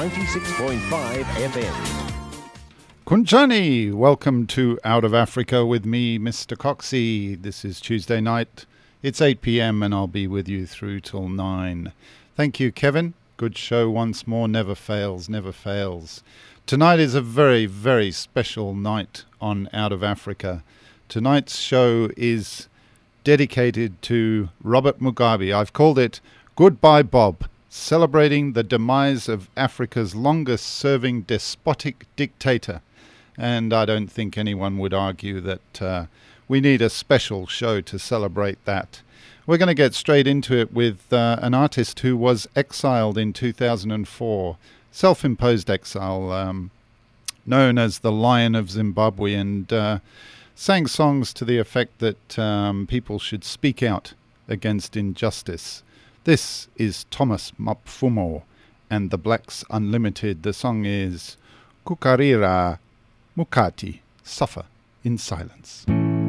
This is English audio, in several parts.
96.5 FM. Kunjani, welcome to Out of Africa with me, Mr. Coxie. This is Tuesday night. It's 8 p.m. and I'll be with you through till 9. Thank you, Kevin. Good show once more. Never fails, never fails. Tonight is a very, very special night on Out of Africa. Tonight's show is dedicated to Robert Mugabe. I've called it Goodbye Bob, celebrating the demise of Africa's longest-serving despotic dictator. And I don't think anyone would argue that we need a special show to celebrate that. We're going to get straight into it with an artist who was exiled in 2004, self-imposed exile, known as the Lion of Zimbabwe, and sang songs to the effect that people should speak out against injustice. This is Thomas Mapfumo and the Blacks Unlimited. The song is Kukarira Mukati, Suffer in Silence.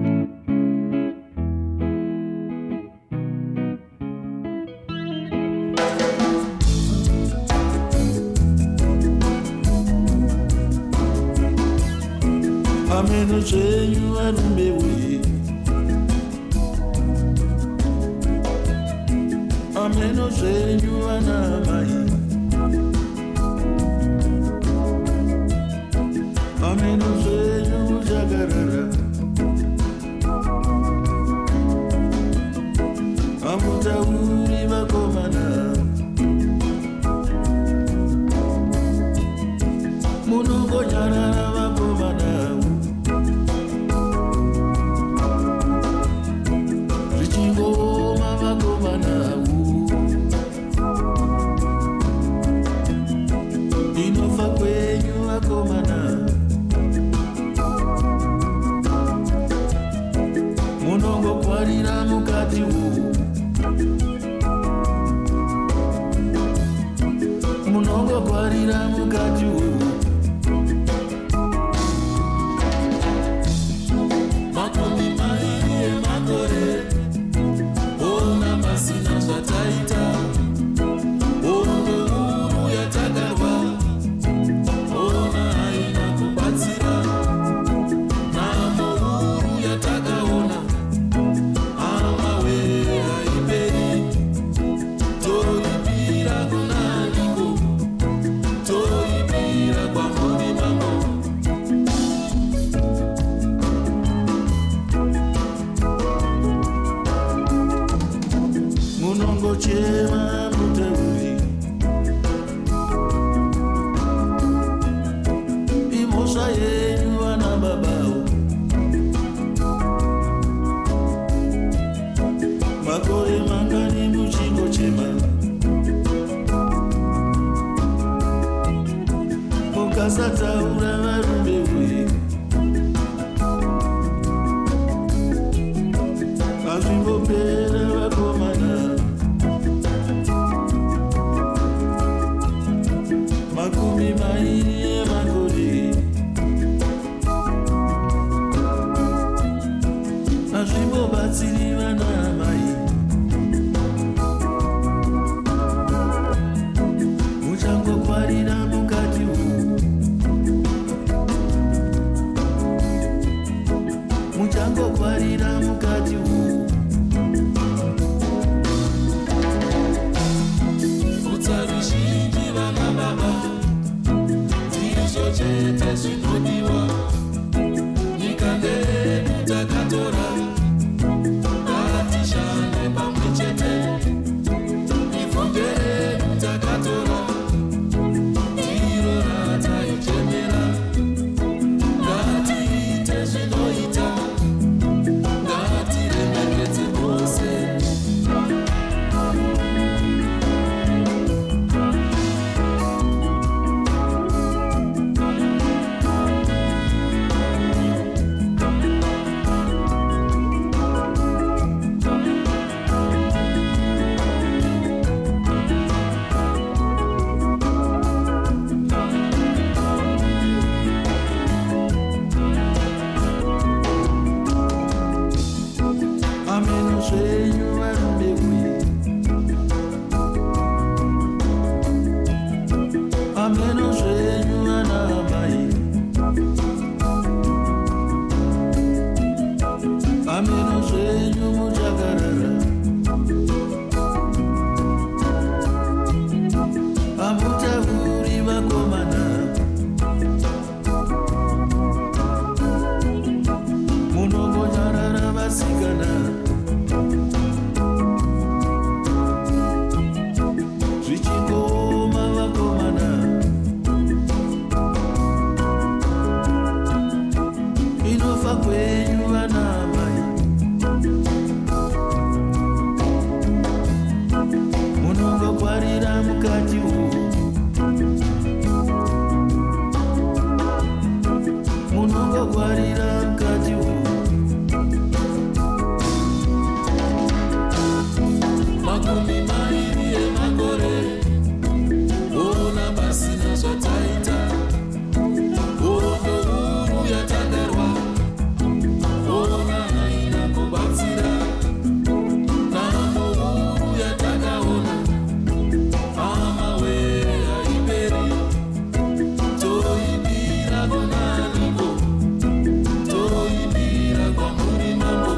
Ameno zvenyu ana mai, ameno zvenyu jagarara, amutauri vakomana, munongonyarara vakomana, zvichingoma vakomana. Munongo kwarira mukati uwu, munongo kwarira mukati uwu. Makumi mairi emakore, ona masina zvataita, ono uru yatakarwa, ona haina kubatsira, namo uru yatakaona. Chema muteuri imosha yenyu vana babao, makore mangani muchingo chema, mukasataura varume uye azvimbopera vakomana. Makumi mairi emakore, azvimbobatsiri vana mai, muchangokwarira mukati umu, muchangokwarira mukati umu. Utsaruzhinji vana baba, chete zvinodiwa, nyika ndedu takatora, ngatishande pamwe chete, ifunde redu takatora, iro rataichemera, ngatiite zvinoita, wakwarira mukati umu. Makumi mairi emakore ona pasina zvataita, hondo huru yatadarwa ona haina kubatsira, namo huru yatakaona amawere haiperi, toibira kunaniko, toibira kwamuri mambo.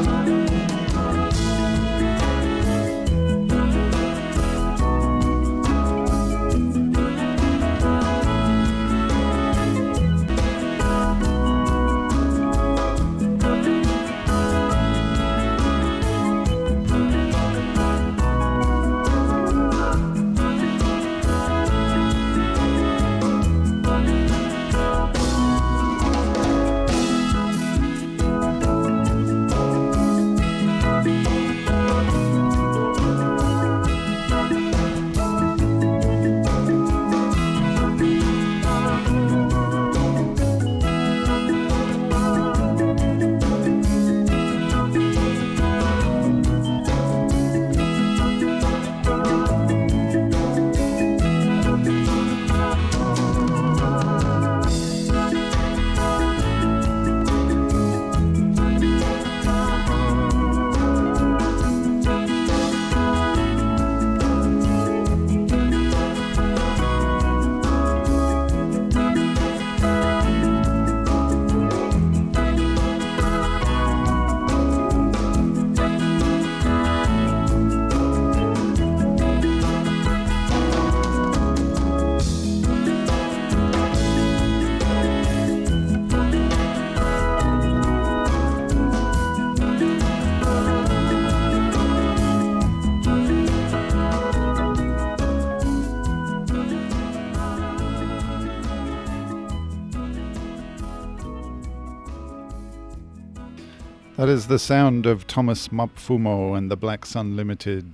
That is the sound of Thomas Mapfumo and the Black Sun Limited.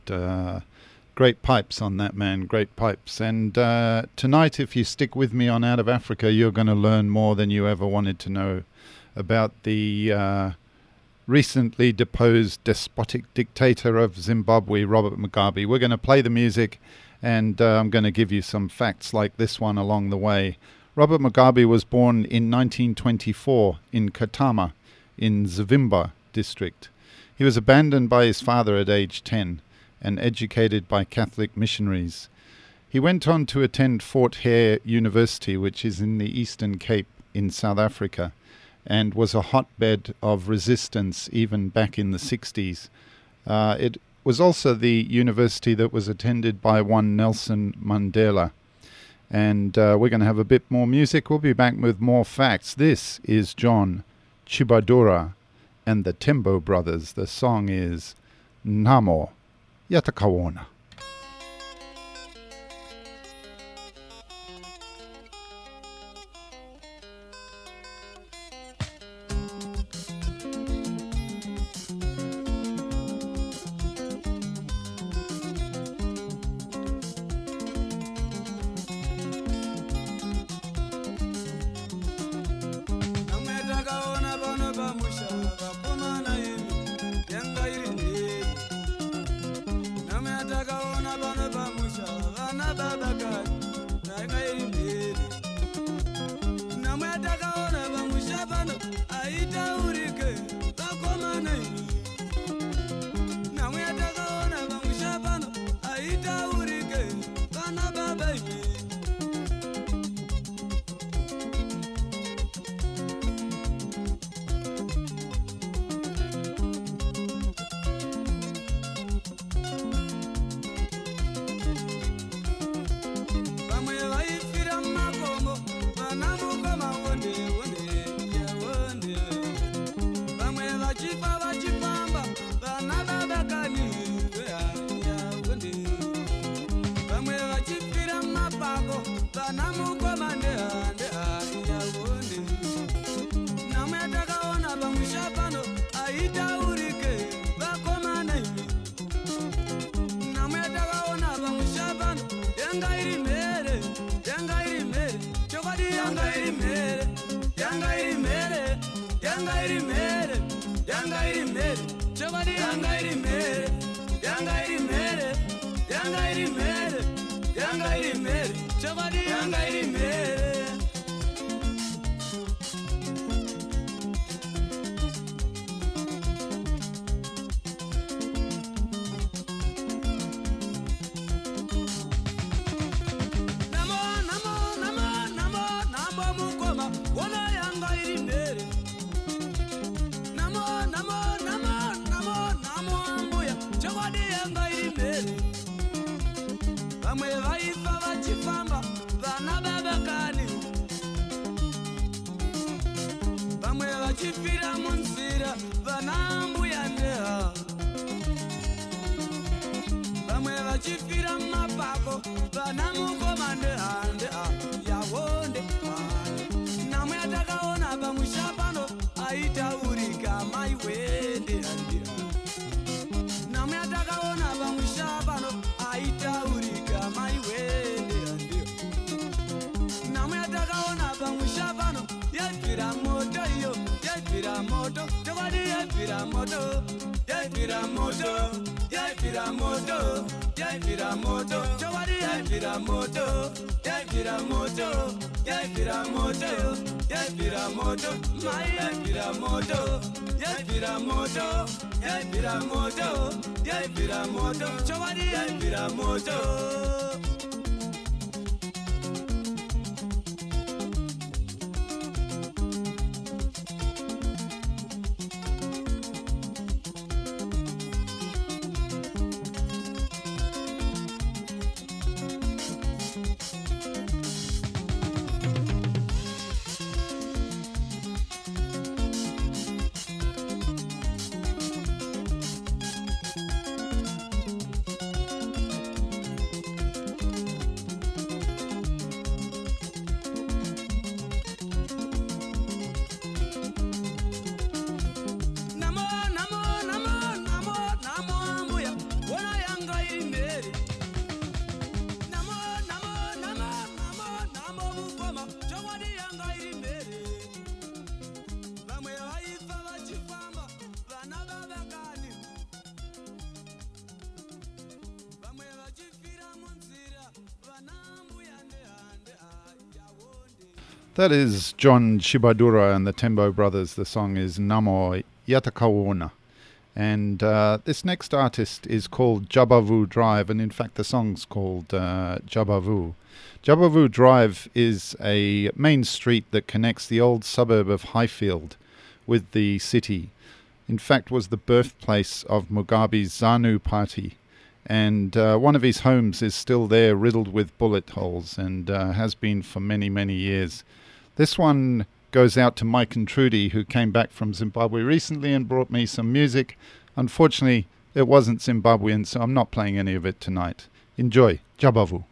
Great pipes on that, man, great pipes. And tonight, if you stick with me on Out of Africa, you're going to learn more than you ever wanted to know about the recently deposed despotic dictator of Zimbabwe, Robert Mugabe. We're going to play the music, and I'm going to give you some facts like this one along the way. Robert Mugabe was born in 1924 in Katama, in Zvimba district. He was abandoned by his father at age 10 and educated by Catholic missionaries. He went on to attend Fort Hare University, which is in the Eastern Cape in South Africa, and was a hotbed of resistance even back in the 60s. It was also the university that was attended by one Nelson Mandela. And we're going to have a bit more music. We'll be back with more facts. This is John Chibadura and the Tembo Brothers. The song is Namo Yatakawona. Vamwe vaifira mumakomo, vana mukoma wonde, yeah, wonde. yanga iri mhere, yanga iri mhere, chokwadi yanga iri mhere, yanga iri mhere, yanga iri mhere, yanga iri mhere, chokwadi yanga iri mhere. Vamwe vaifa vachifamba vana babakani, vamwe vachifira munzira vana mbuya ndeha, vamwe vachifira mumapako vana mukoma ndeha ndeha yawonde mani. Namwe atakaona pamusha pano aitaurika maiwende handeha, namwe atakaona pamusha pano aitaurika maiwende handeha, namwe atakaona pamusha pano yaipfira moto iyo, yaipfira moto, chokwadi yaipfira moto, yaipfira moto, yaipfira moto, yaipfira moto, chokwadi yaipfira moto, yaipfira moto, yaipfira moto, yaipfira moto, mai yaipfira moto, yaipfira moto, yaipfira moto, yaipfira moto, chokwadi yaipfira moto. That is John Shibadura and the Tembo Brothers. The song is Namo Yatakawona. And this next artist is called Jabavu Drive, and in fact the song's called Jabavu. Jabavu Drive is a main street that connects the old suburb of Highfield with the city. In fact, was the birthplace of Mugabe's ZANU party. And one of his homes is still there, riddled with bullet holes, and has been for many, many years. This one goes out to Mike and Trudy, who came back from Zimbabwe recently and brought me some music. Unfortunately, it wasn't Zimbabwean, so I'm not playing any of it tonight. Enjoy. Jabavu.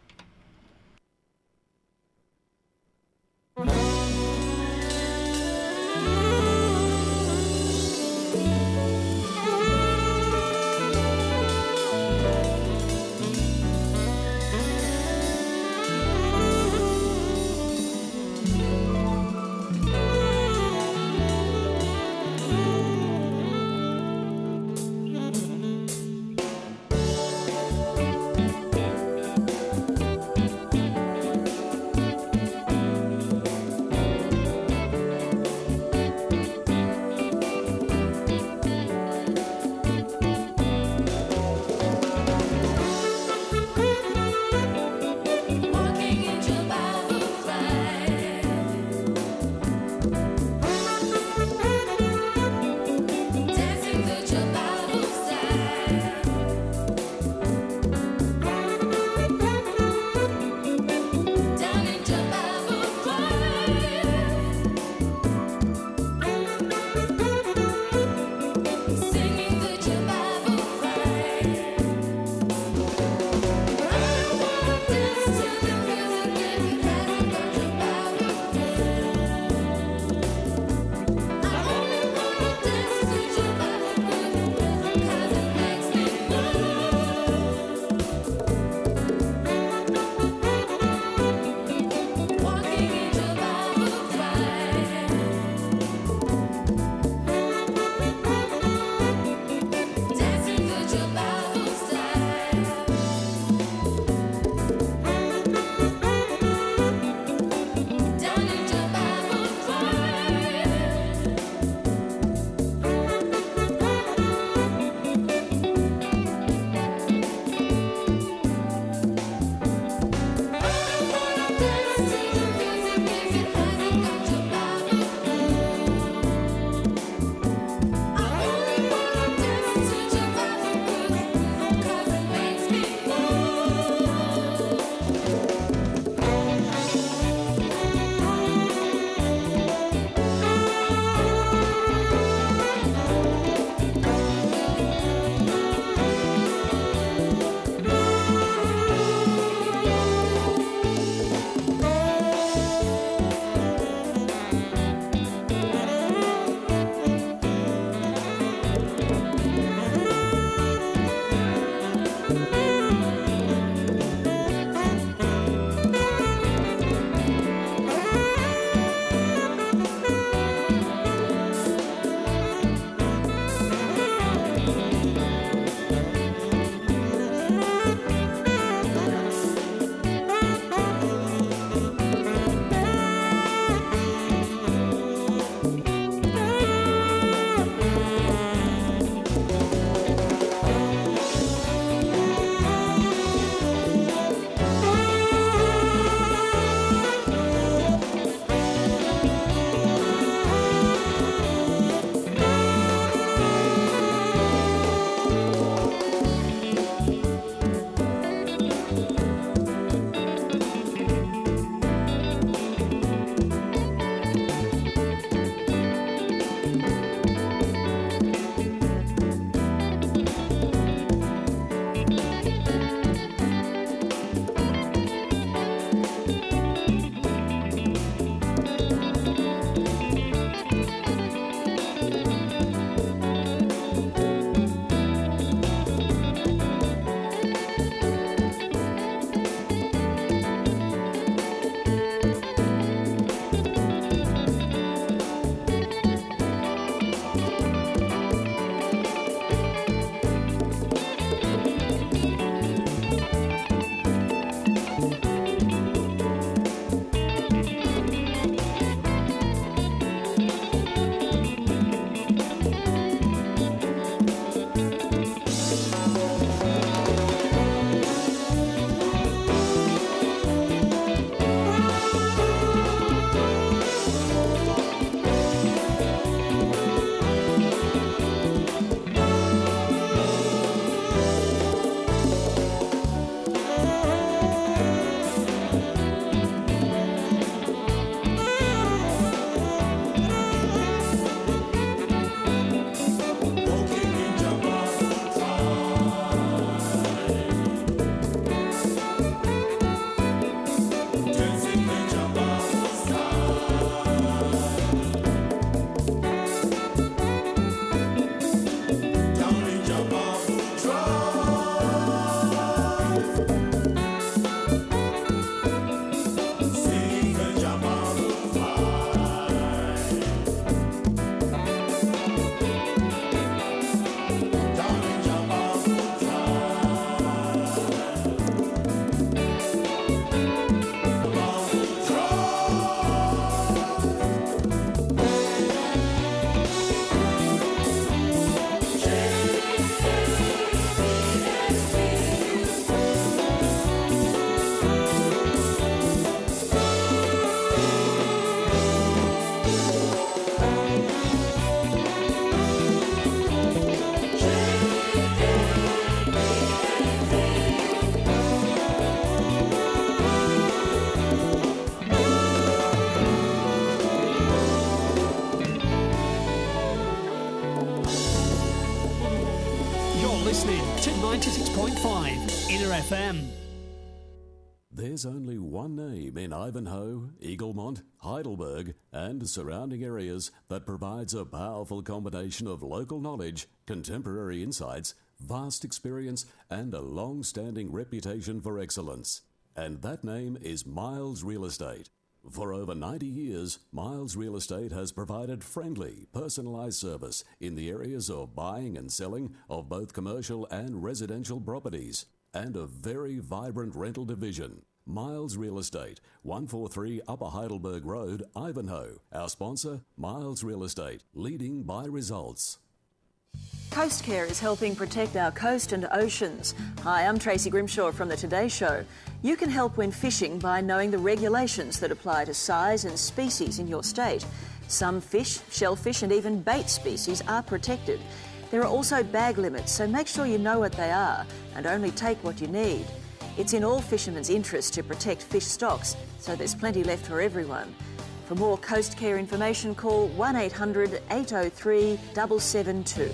listening to 96.5 Inner FM. There's only one name in Ivanhoe, Eaglemont, Heidelberg and surrounding areas that provides a powerful combination of local knowledge, contemporary insights, vast experience and a long-standing reputation for excellence. And that name is Miles Real Estate. For over 90 years, Miles Real Estate has provided friendly, personalised service in the areas of buying and selling of both commercial and residential properties, and a very vibrant rental division. Miles Real Estate, 143 Upper Heidelberg Road, Ivanhoe. Our sponsor, Miles Real Estate, leading by results. Coast Care is helping protect our coast and oceans. Hi, I'm Tracy Grimshaw from The Today Show. You can help when fishing by knowing the regulations that apply to size and species in your state. Some fish, shellfish and even bait species are protected. There are also bag limits, so make sure you know what they are and only take what you need. It's in all fishermen's interest to protect fish stocks, so there's plenty left for everyone. For more Coast Care information, call 1800 803 772.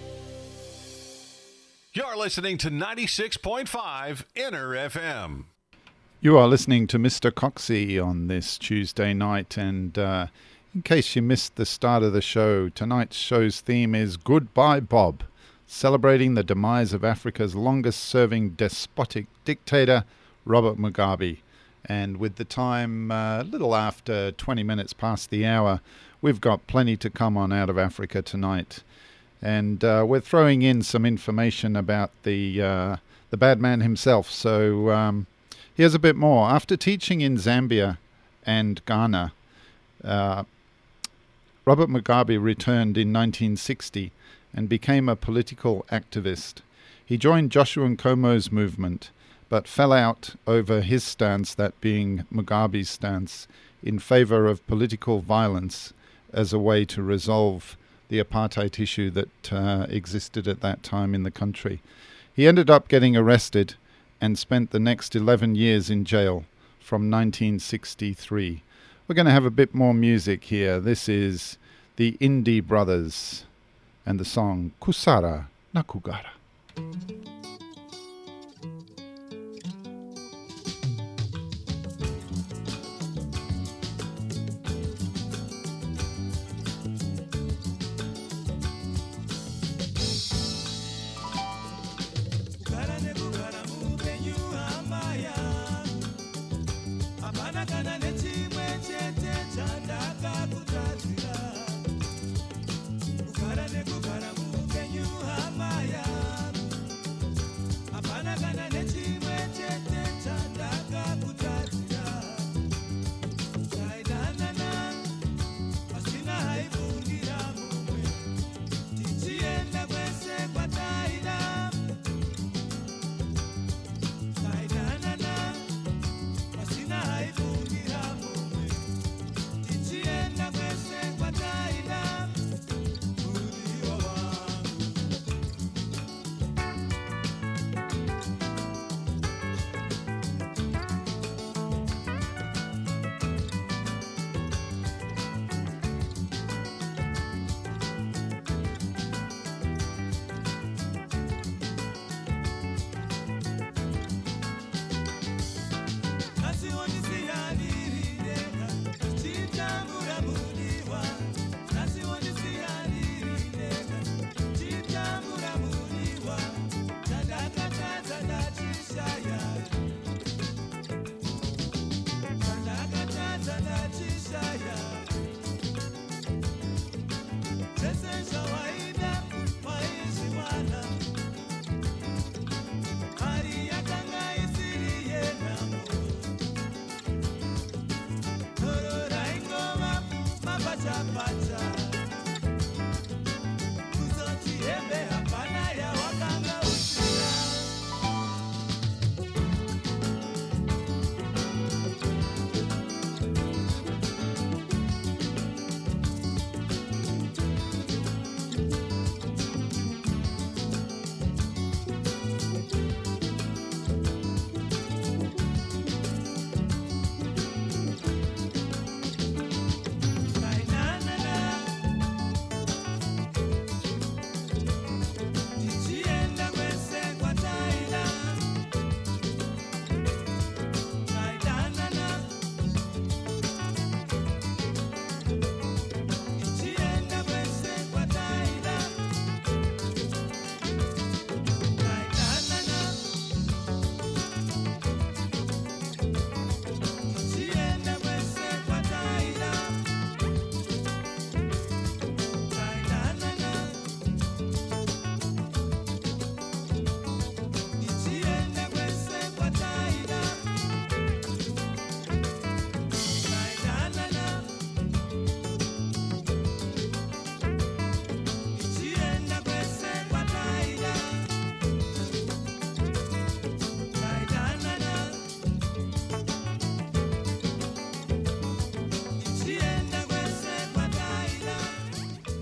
You're listening to 96.5 Inner FM. You are listening to Mr. Coxie on this Tuesday night, and in case you missed the start of the show, tonight's show's theme is Goodbye Bob, celebrating the demise of Africa's longest-serving despotic dictator, Robert Mugabe. And with the time a little after 20 minutes past the hour, we've got plenty to come on Out of Africa tonight. And we're throwing in some information about the bad man himself. So here's a bit more. After teaching in Zambia and Ghana, Robert Mugabe returned in 1960 and became a political activist. He joined Joshua Nkomo's movement, but fell out over his stance, that being Mugabe's stance, in favor of political violence as a way to resolve the apartheid issue that existed at that time in the country. He ended up getting arrested and spent the next 11 years in jail from 1963. We're going to have a bit more music here. This is the Indie Brothers and the song Kusara Nakugara.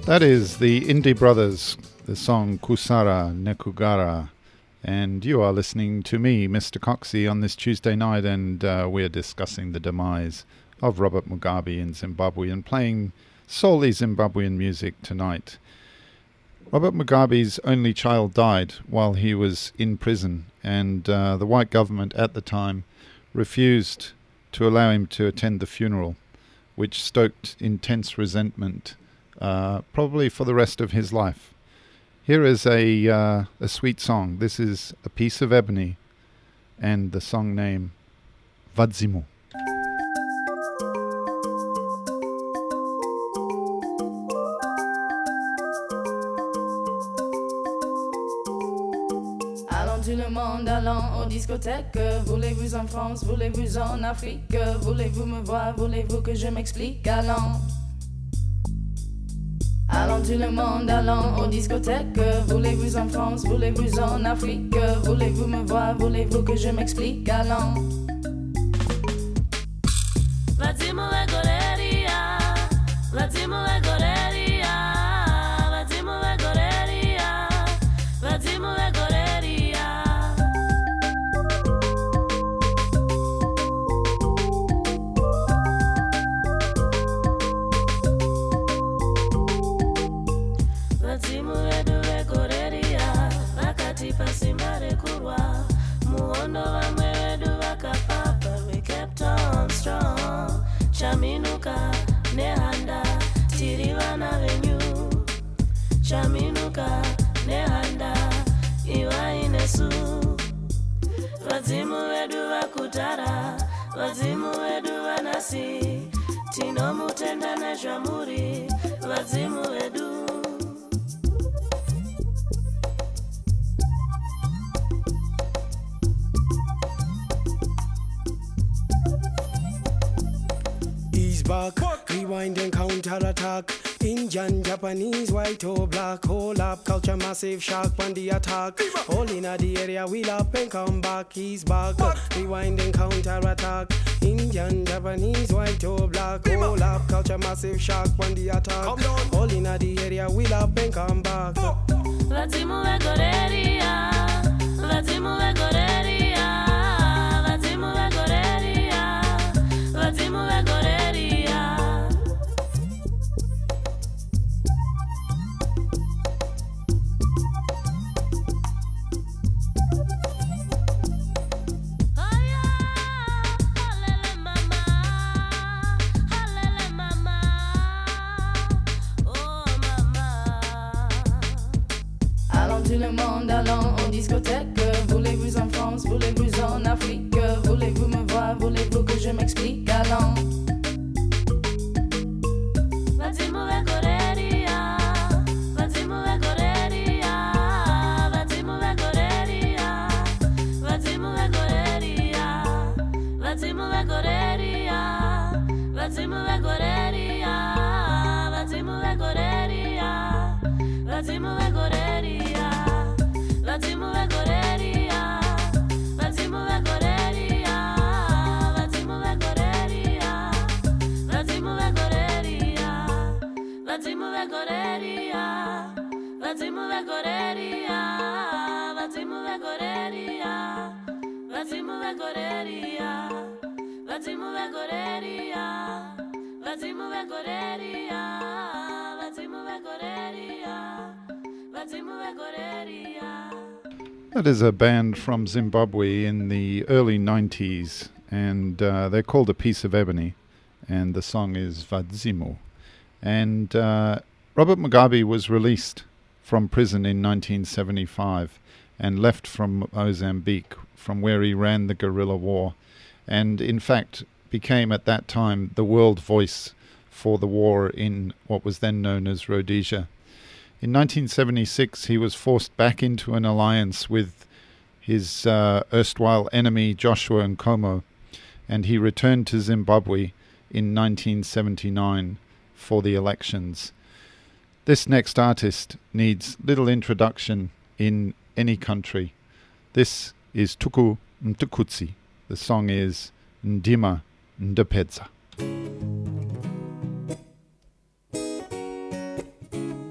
That is the Indie Brothers, the song Kusara Nekugara. And you are listening to me, Mr. Coxie, on this Tuesday night, and we're discussing the demise of Robert Mugabe in Zimbabwe and playing solely Zimbabwean music tonight. Robert Mugabe's only child died while he was in prison, and the white government at the time refused to allow him to attend the funeral, which stoked intense resentment, probably for the rest of his life. Here is a sweet song. This is A Piece of Ebony, and the song name Vadzimu. Tout le monde allant aux discothèques. Voulez-vous en France, voulez-vous en Afrique? Voulez-vous me voir, voulez-vous que je m'explique? Allons tout le monde allant aux discothèques. Voulez-vous en France, voulez-vous en Afrique? Voulez-vous me voir, voulez-vous que je m'explique? Allons. Vadzimu egoreria, vadzimu egoreria, vadzimu egoreria, vadzimu egoreria. Pasimbare kurwa muondo vamwe vedu vakapapa. We kept on strong, chaminuka nehanda tiri vana venyu. Chaminuka nehanda iwa inesu. Vadzimu vedu vakutara, vadzimu vedu vanasi, tinomutenda nezvamuri vadzimu vedu. Back, rewind and counter-attack. Indian, Japanese, white or black. Hold up, culture massive shark on the attack. All in the area, wheel up and come back. He's back, rewind and counter-attack. Indian, Japanese, white or black. Hold up, culture massive shark on the attack. All in the area, wheel up and come back. Vadzimu egoreria, vadzimu egoreria, vadzimu egoreria, vadzimu egoreria. Tout le monde allant aux discothèques. Voulez-vous en France, voulez-vous en Afrique? Voulez-vous me voir, voulez-vous que je m'explique? Allons. Vadzimu egoreria, vadzimu egoreria, vadzimu egoreria, vadzimu egoreria, vadzimu egoreria, vadzimu egoreria, vadzimu egoreria, vadzimu egoreria. Vadzimu egoreria, vadzimu egoreria, vadzimu egoreria, vadzimu egoreria, vadzimu egoreria, vadzimu egoreria, vadzimu egoreria, vadzimu egoreria, vadzimu egoreria, vadzimu egoreria, vadzimu egoreria, vadzimu egoreria. That is a band from Zimbabwe in the early 90s, and they're called A Piece of Ebony, and the song is Vadzimu. And Robert Mugabe was released from prison in 1975 and left from Mozambique, from where he ran the guerrilla war, and in fact became at that time the world voice for the war in what was then known as Rhodesia. In 1976, he was forced back into an alliance with his erstwhile enemy Joshua Nkomo, and he returned to Zimbabwe in 1979 for the elections. This next artist needs little introduction in any country. This is Tuku Mtukudzi. The song is Ndima Ndapedza.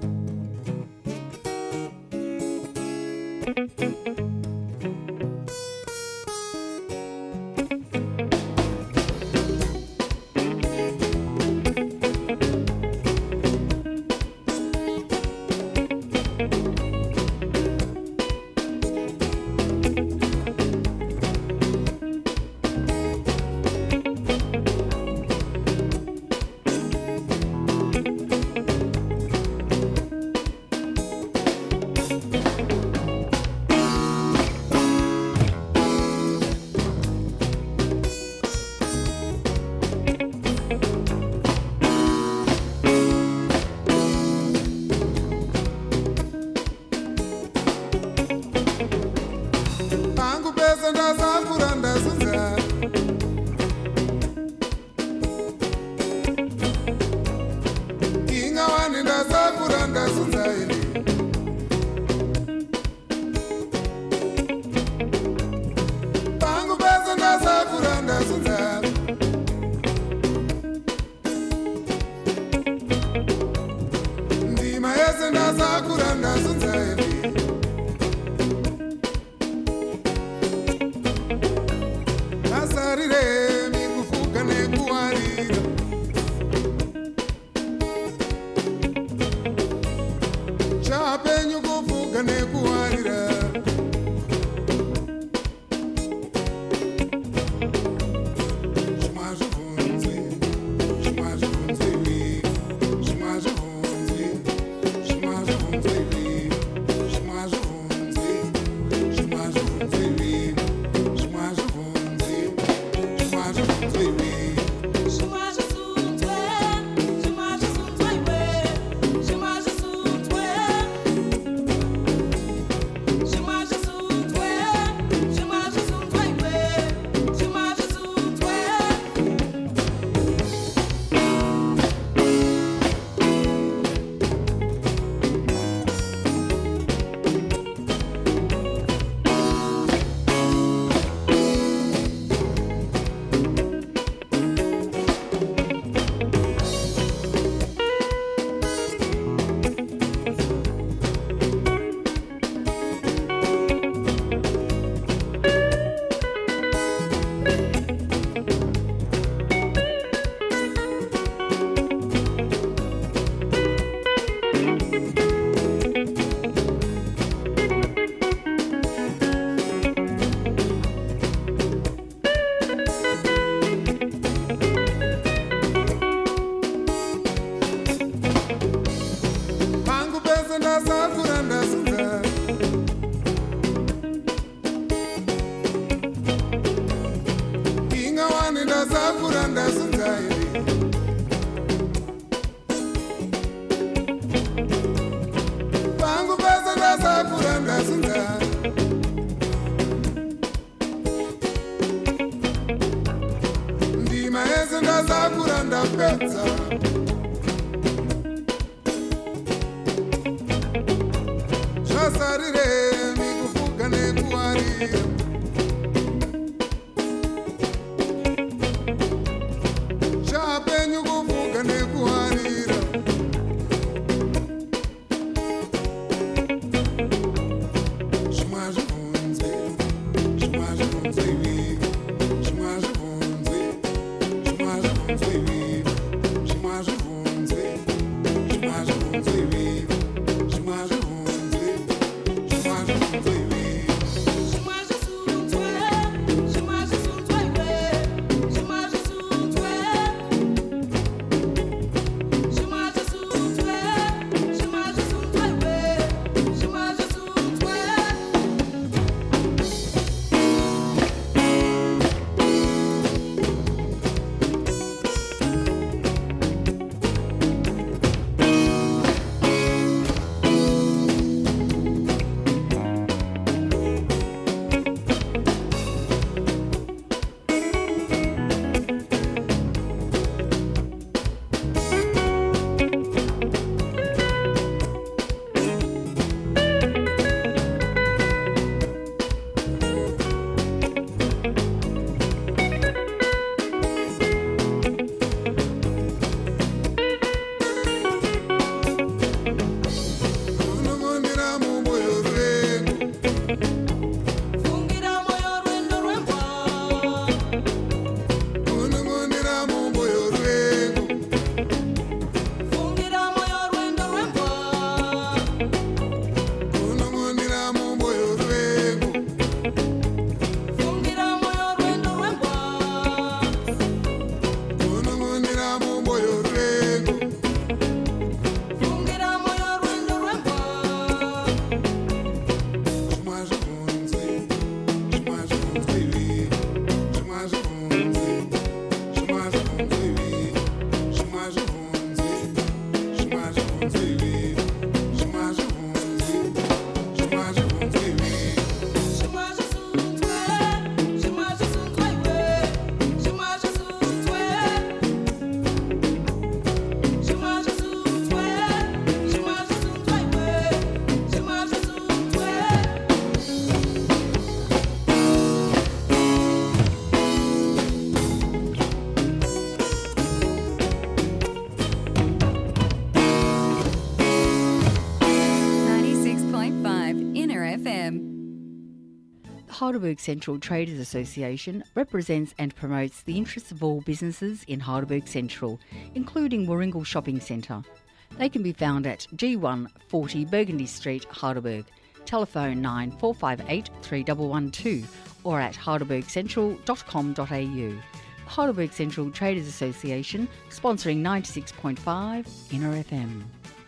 Heidelberg Central Traders Association represents and promotes the interests of all businesses in Heidelberg Central, including Warringal Shopping Centre. They can be found at G1 40 Burgundy Street, Heidelberg. Telephone 9458 3112 or at heidelbergcentral.com.au. Heidelberg Central Traders Association, sponsoring 96.5 Inner FM.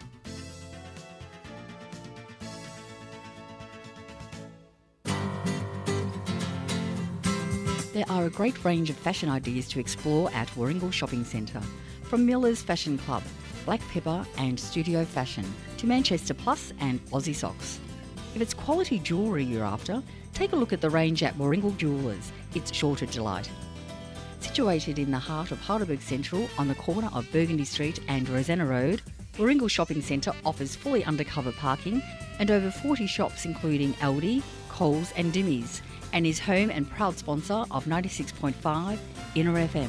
There are a great range of fashion ideas to explore at Warringal Shopping Centre. From Miller's Fashion Club, Black Pepper and Studio Fashion to Manchester Plus and Aussie Socks. If it's quality jewellery you're after, take a look at the range at Warringal Jewellers. It's sure to delight. Situated in the heart of Heidelberg Central on the corner of Burgundy Street and Rosanna Road, Warringal Shopping Centre offers fully undercover parking and over 40 shops including Aldi, Coles and Dimmies, and is home and proud sponsor of 96.5 Inner FM.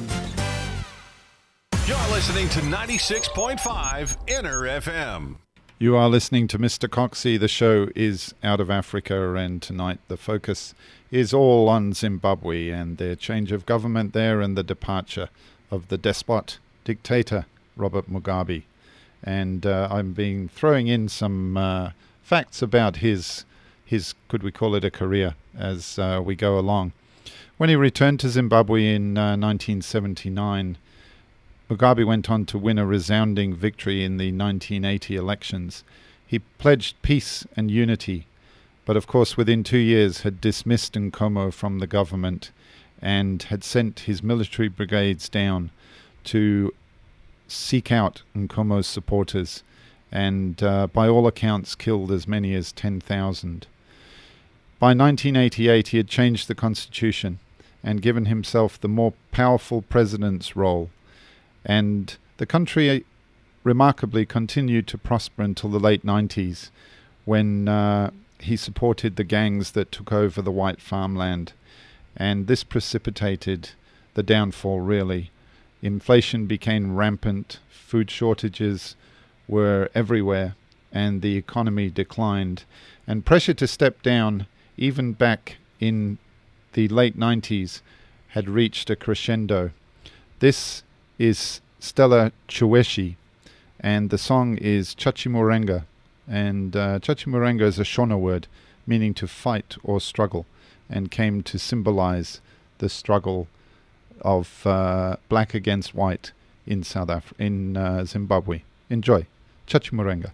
You're listening to 96.5 Inner FM. You are listening to Mr. Coxie. The show is Out of Africa, and tonight the focus is all on Zimbabwe and their change of government there and the departure of the despot, dictator, Robert Mugabe. And I'm being throwing in some facts about his, could we call it a career, as we go along. When he returned to Zimbabwe in 1979, Mugabe went on to win a resounding victory in the 1980 elections. He pledged peace and unity, but of course within 2 years had dismissed Nkomo from the government and had sent his military brigades down to seek out Nkomo's supporters and by all accounts killed as many as 10,000. By 1988 he had changed the constitution and given himself the more powerful president's role. And the country remarkably continued to prosper until the late 90s when he supported the gangs that took over the white farmland. And this precipitated the downfall, really. Inflation became rampant, food shortages were everywhere, and the economy declined. And pressure to step down, even back in the late 90s, had reached a crescendo. This is Stella Chiweshi, and the song is Chachimurenga. And Chachimurenga is a Shona word meaning to fight or struggle, and came to symbolize the struggle of black against white in Zimbabwe. Enjoy Chachimurenga.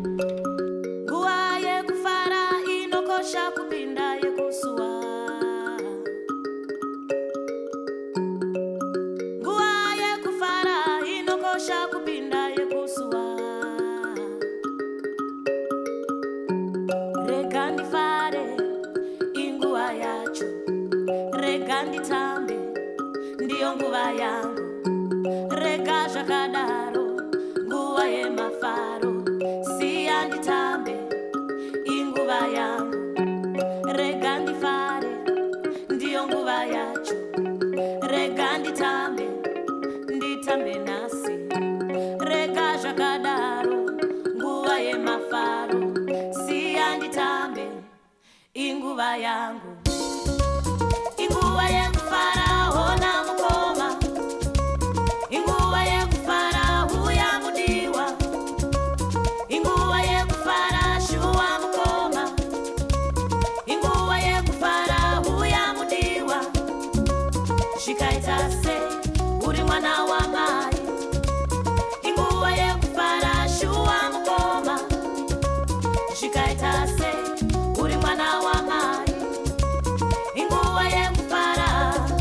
Nguva yangu rega zvakadaro nguva yemafaro siya nditambe inguva yangu rega ndifare ndiyo nguva yacho rega nditambe nasi rega zvakadaro nguva yemafaro siya nditambe inguva yangu inguva yekufara hona mukoma inguva yekufara huya mudiwa inguva yekufara shuwa mukoma inguva yekufara huya mudiwa zvikaita sei uri mwana wamai inguva yekufara shuwa mukoma zvikaita sei uri mwana wamai inguva yekufara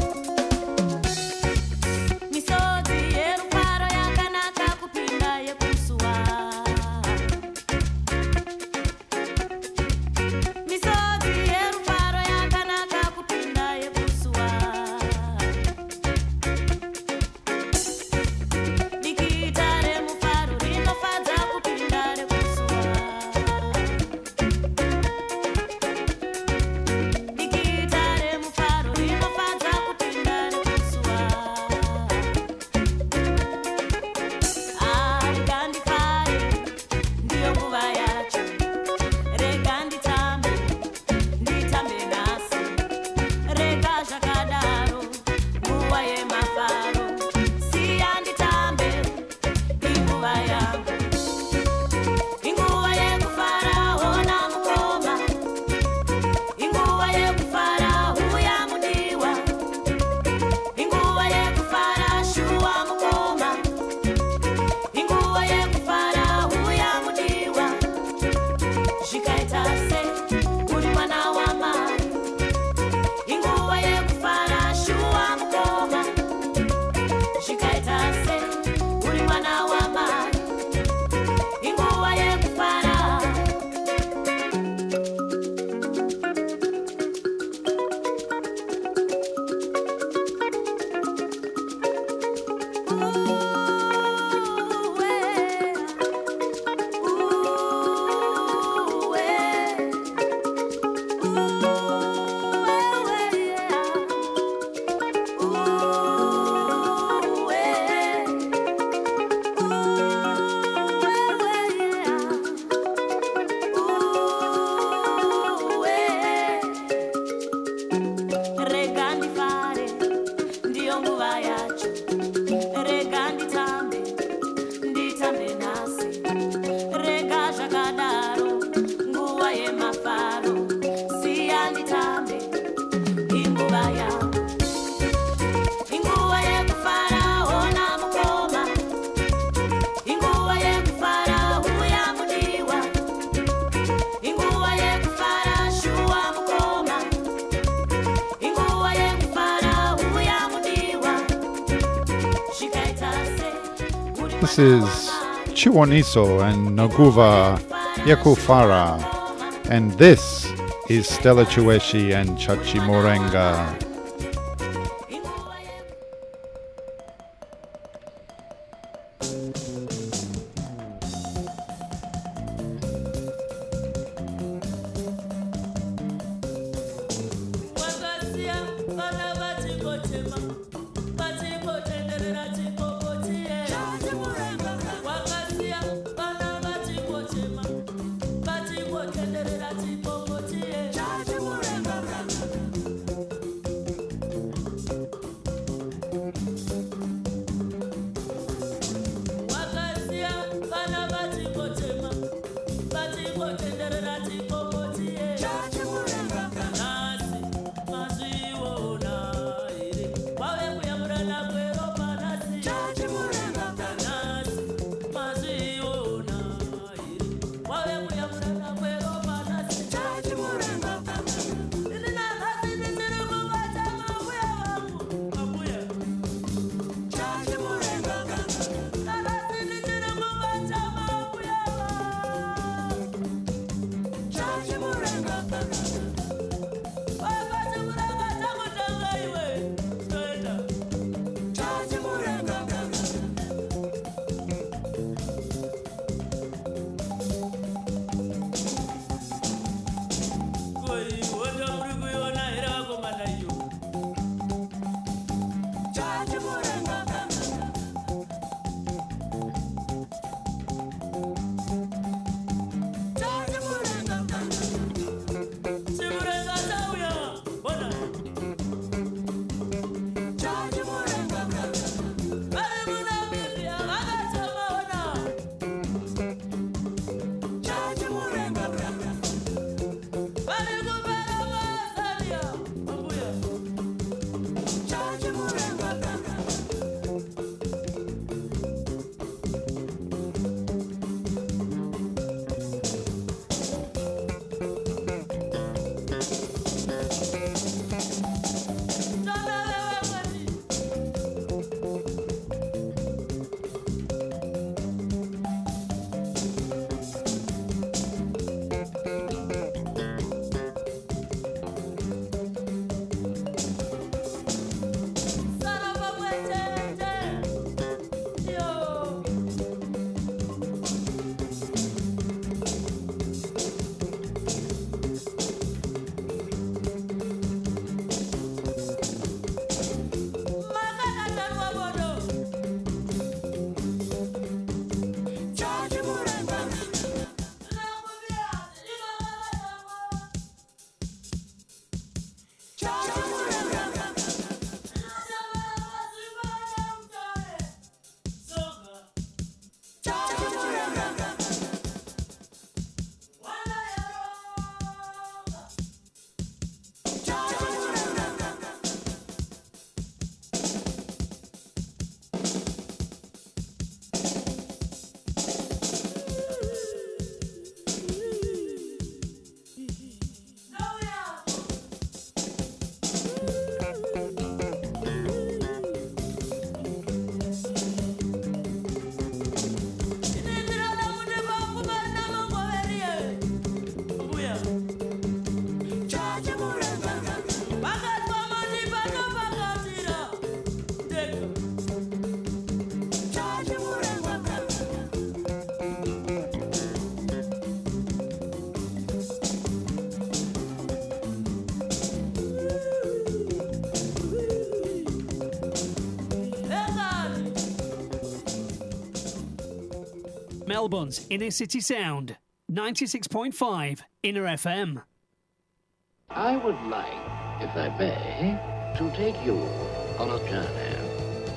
misodzi yerufaro yakanaka kupinda yekusuwa misodzi yerufaro yakanaka kupinda yekusuwa dikita remufaro rinofadza kupinda rekusuwa This is Chiwoniso and Noguva Yakufara. And this is Stella Chueshi and Chachi Morenga. Melbourne's Inner City Sound, 96.5 Inner FM. I would like, if I may, to take you on a journey.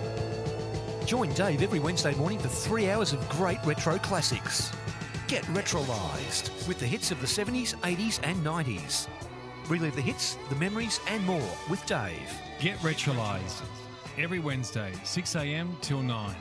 Join Dave every Wednesday morning for 3 hours of great retro classics. Get retrolised with the hits of the 70s, 80s and 90s. Relive the hits, the memories and more with Dave. Get retrolised every Wednesday, 6 a.m. till 9.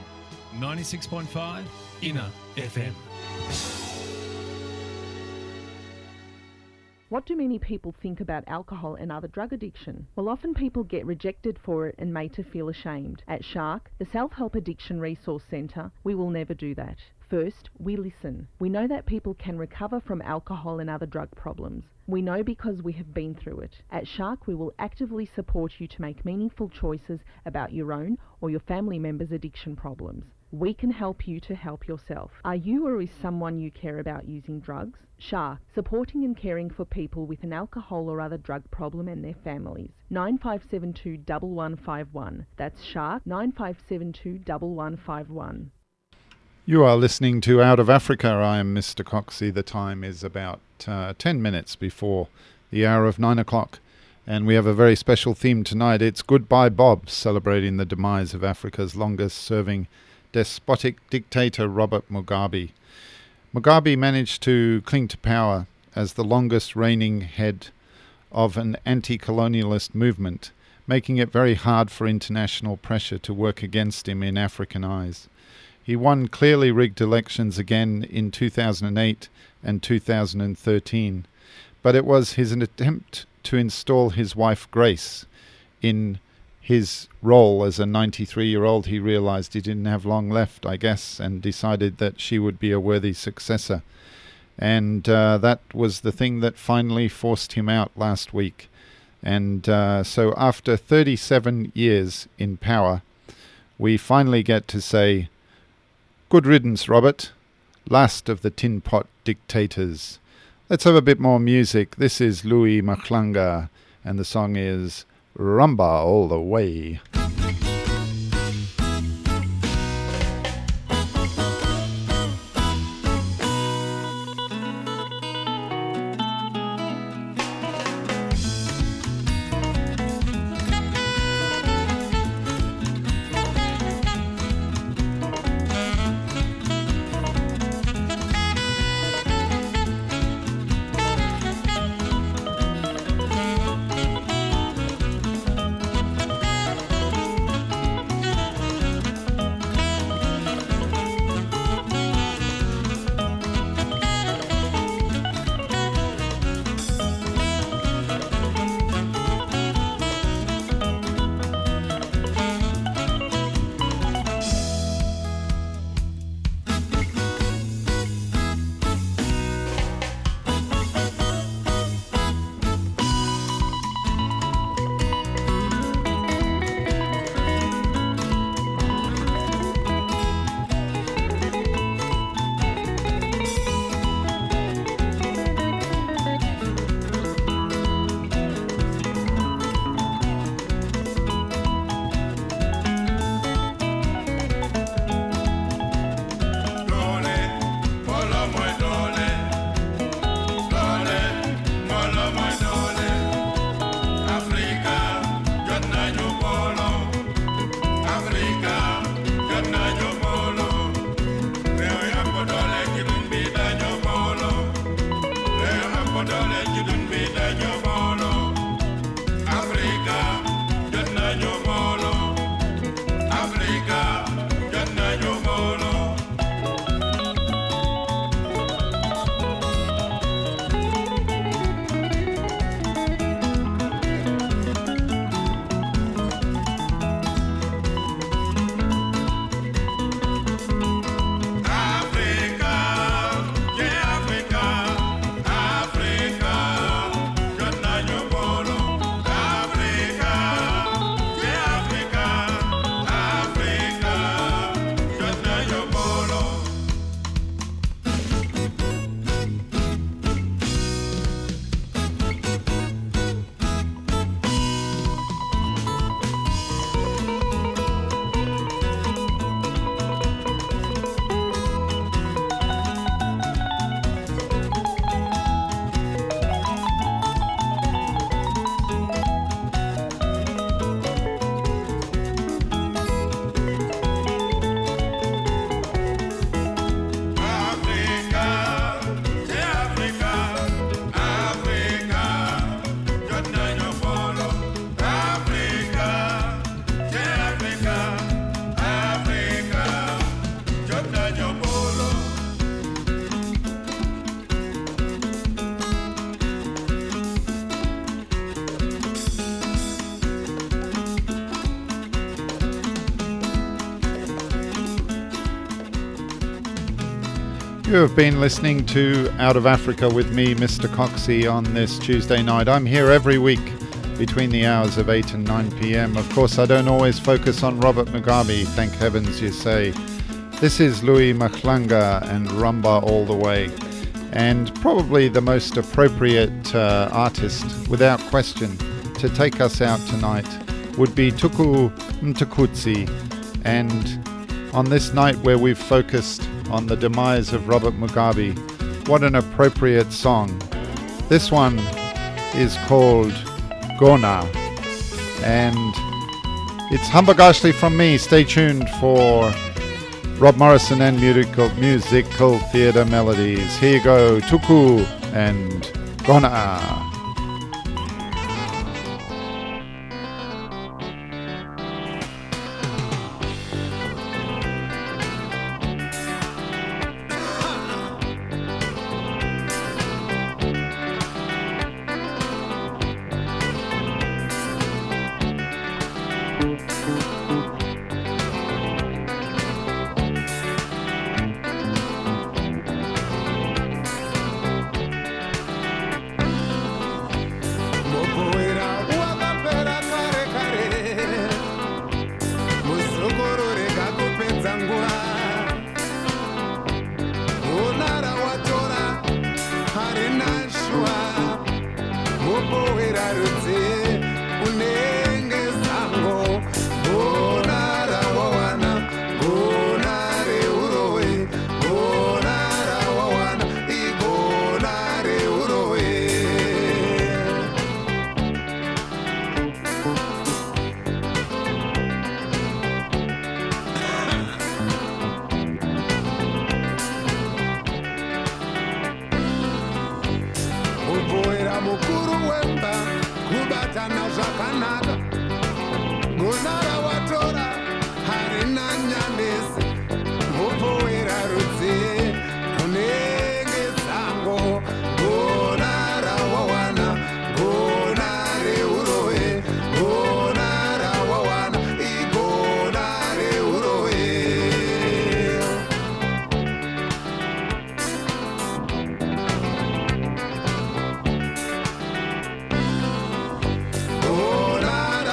96.5 Inner FM. What do many people think about alcohol and other drug addiction? Well, often people get rejected for it and made to feel ashamed. At Shark, the Self-Help Addiction Resource Centre, we will never do that. First, we listen. We know that people can recover from alcohol and other drug problems. We know because we have been through it. At Shark, we will actively support you to make meaningful choices about your own or your family members' addiction problems. We can help you to help yourself. Are you or is someone you care about using drugs? Shark, supporting and caring for people with an alcohol or other drug problem and their families. 9572 1151. That's Shark, 9572 1151. You are listening to Out of Africa. I am Mr. Coxey. The time is about 10 minutes before the hour of 9 o'clock. And we have a very special theme tonight. It's Goodbye Bob, celebrating the demise of Africa's longest-serving despotic dictator, Robert Mugabe. Mugabe managed to cling to power as the longest reigning head of an anti-colonialist movement, making it very hard for international pressure to work against him in African eyes. He won clearly rigged elections again in 2008 and 2013, but it was his attempt to install his wife Grace in his role as a 93-year-old. He realized he didn't have long left, I guess, and decided that she would be a worthy successor. And that was the thing that finally forced him out last week. And so after 37 years in power, we finally get to say, good riddance, Robert, last of the tin pot dictators. Let's have a bit more music. This is Louis Machlanga, and the song is Rumba All the Way. You have been listening to Out of Africa with me, Mr. Coxie, on this Tuesday night. I'm here every week between the hours of 8 and 9 p.m. Of course, I don't always focus on Robert Mugabe, thank heavens you say. This is Louis Mahlanga and Rumba All the Way. And probably the most appropriate artist, without question, to take us out tonight would be Tuku Mtukudzi. And on this night where we've focused on the demise of Robert Mugabe, what an appropriate song. This one is called Gona, and it's Hambagashli from me. Stay tuned for Rob Morrison and musical theatre melodies. Here you go, Tuku and Gona. Oh,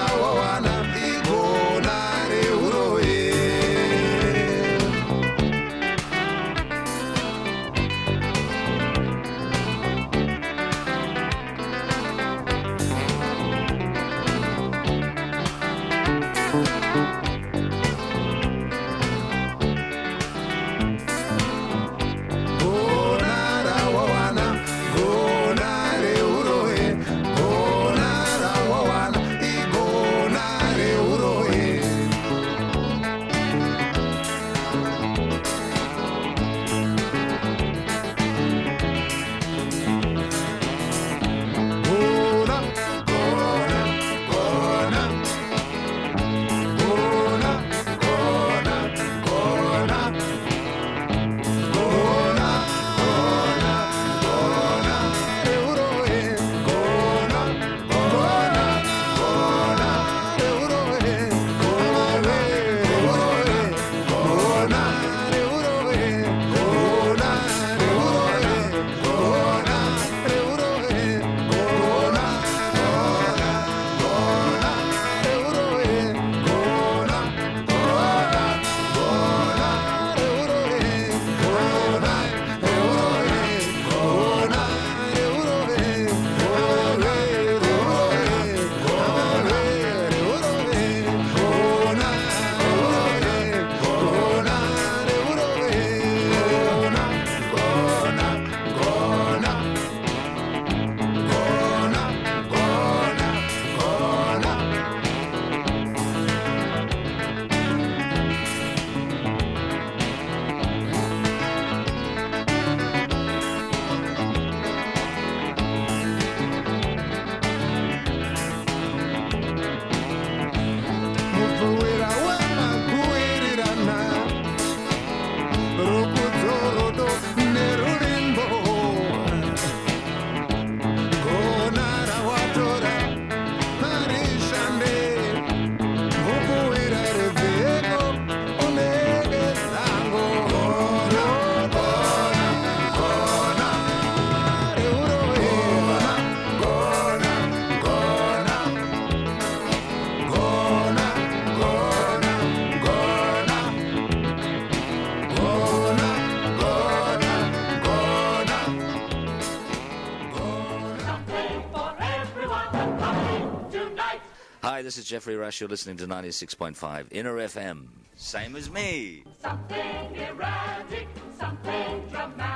Hi, this is Jeffrey Rush. You're listening to 96.5 Inner FM. Same as me. Something erratic, something dramatic.